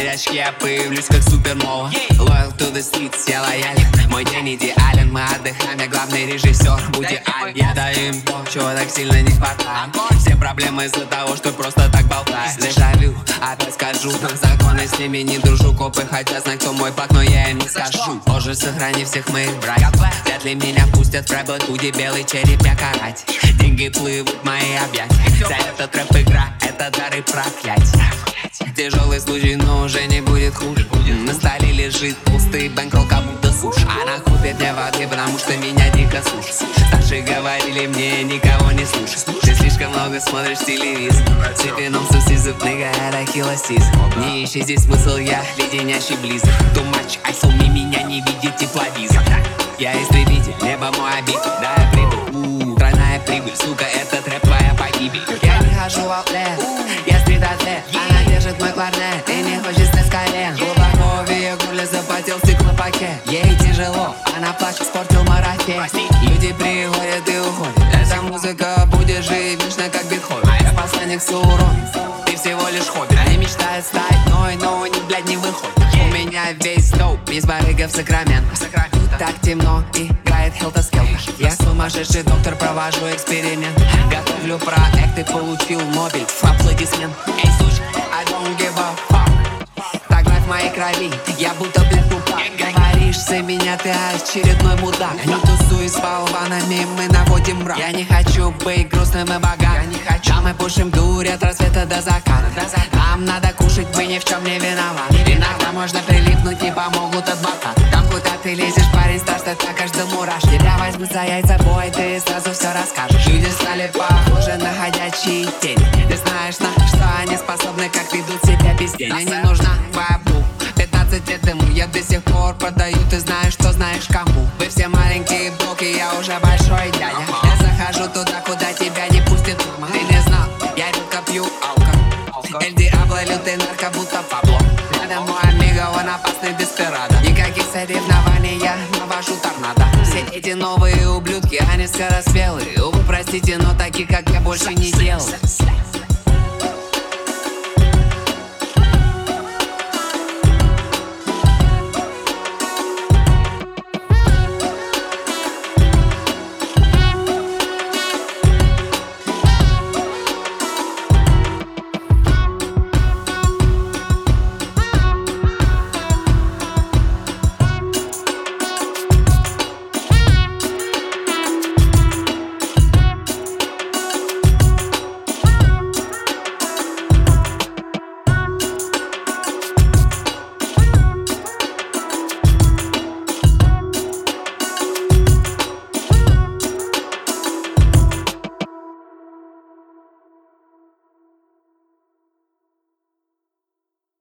горячке я появлюсь как супернова. Loyal to the streets, я лоялен. Мой день идеален, мы отдыхаем, я главный режиссер Вуди Аллен. Я даю им то, чего так сильно не хватает. Все проблемы из-за того, что просто так болтаешь. Дежавю, опять скажу, законы с ними не дружу. Копы хотят знать, кто мой пак, но я им не скажу. Боже, сохрани всех моих братьев. Вряд ли меня пустят в рэп-худи, белый череп я карать. Деньги плывут в мои объятия. За этот рэп игра, это дары проклятия. Тяжелый случай, но уже не будет хуже. На столе лежит пустый бэнкролл, как будто сушь. Она купит мне воды, потому что меня дико сушит. Старшие говорили мне, никого не слушай. Ты слишком много смотришь телевизор. Цепином сусизов, ныга, это хилосиз. Не ищи здесь смысл, я леденящий близок. Too much ice on me, меня не видит тепловизор. Я истребитель, небо мой обитель. Да, я прибыл, тройная прибыль. Сука, этот рэп твоя погибель. Я не хожу в аутлет, я стрит-атлет. Она держит мой кларнет и не хочет снять с колен. Глубоко в ее горле запотел стеклопакет. Ей тяжело, она плачет, спортил марафет. Люди приходят и уходят. Эта музыка будет жить вечно, как Бетховен. Я посланник Саурон, ты всего лишь хобби. Они мечтают стать, но у них, блядь, не выходит. У меня весь доуп из барыга в Сакраменто. Так темно, играет Хелта-Скелта. Я сумасшедший доктор, провожу эксперимент. Готовлю проект и получил Нобель. Аплодисмент. Эй, сучка, I don't give a fuck. Так кровь в моей крови, я будто, блядь, тупак. Говоришь за меня, ты очередной мудак. Не тусуй с болванами, мы наводим мрак. Я не хочу быть грустным и богатым. Да, мы пушим дурь от рассвета до заката. Нам надо кушать, мы ни в чем не виноваты. Иногда можно прилипнуть, не помогут адвокаты. Там куда ты лезешь, парень, старше так каждому раш. Тебя возьмут за яйца, бой, ты сразу все расскажешь. Люди стали похожи на ходячие тени. Ты знаешь, на что они способны, как ведут себя без денег. Мне не нужна твоя бу, 15 лет ему я до сих пор продаю. Ты знаешь, что знаешь кому. Вы все маленькие блоки, я уже большой дядя. Я захожу туда, куда тебя не пустит мама. Ты не знал, я редко пью алкоголь. Эль Диабло, лютый нарко, будто Пабло. Рядом мой амиго, он опасный деспирадо. Никаких соревнований, я навожу торнадо. Все эти новые ублюдки, они скороспелые. Увы, простите, но таких, как я, больше не делаю.